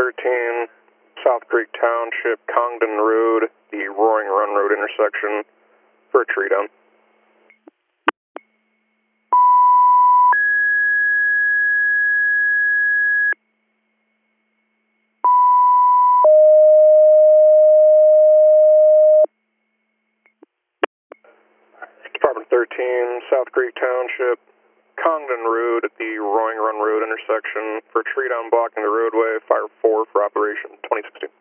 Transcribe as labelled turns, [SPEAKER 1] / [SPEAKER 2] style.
[SPEAKER 1] 13, South Creek Township, Congdon Road, the Roaring Run Road intersection for a tree down. Department 13, South Creek Township, Congdon Road at the Roaring Run Road intersection for a tree down blocking the roadway, fire 4 for operation 2016.